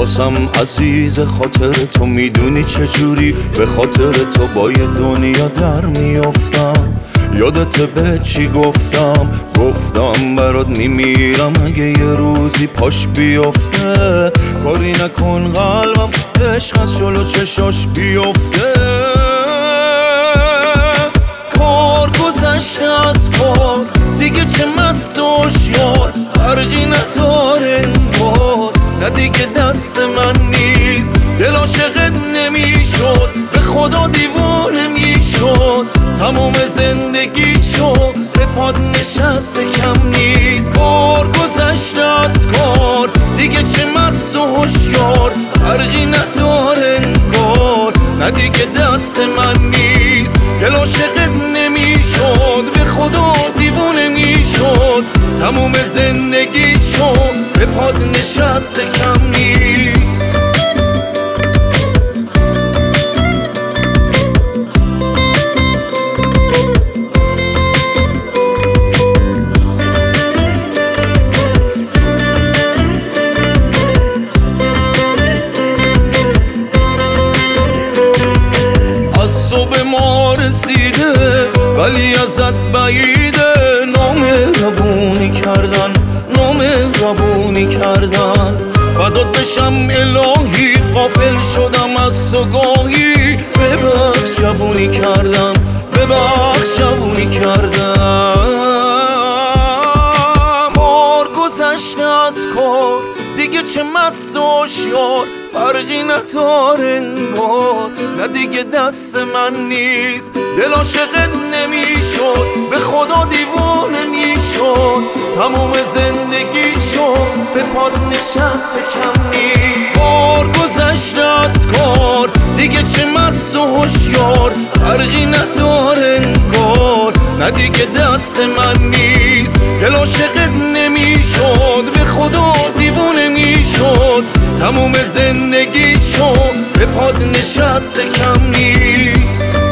واسم عزیز خاطر تو میدونی چجوری به خاطر تو با یه دنیا در میافتم. یادت به چی گفتم برات میمیرم اگه یه روزی پاش بیفته. کاری نکن قلبم عشق از جلو چشاش بیفته. کار گذشته از کار دیگه چه مست و هوشیار، فرقی نداره انگار نه دیگه دست من نیست. دل عاشقت نمیشد به خدا دیوانه میشد، تموم زندگی شد به پاد نشسته کم نیست. کار گذشته از کار دیگه چه مست و هوشیار، فرقی نداره انگار نه دیگه دست من نیست. دل عاشقت نمیشد به خدا دیوانه میشد، تموم زندگی شد به پاد نشسته کم نیست. از صبح ما رسیده ولی ازت بعیده، نامهربونی کردن فدات بشم الهی، غافل شدم از تو گاهی، ببخش جوونی کردم کار گذشته از کار دیگه چه مست و هوشیار، فرقی نداره انگار نه دیگه دست من نیست. دل عاشقت نمیشد به خدا دیوانه میشد، تموم زندگی شد به پاد نشسته کم نیست. کار گذشته از کار دیگه چه مست و هوشیار، فرقی نداره انگار نه دیگه دست من نیست. دل عاشقت نمیشد به خدا دیوانه میشد، تموم زندگی شد به پاد نشسته کم نیست.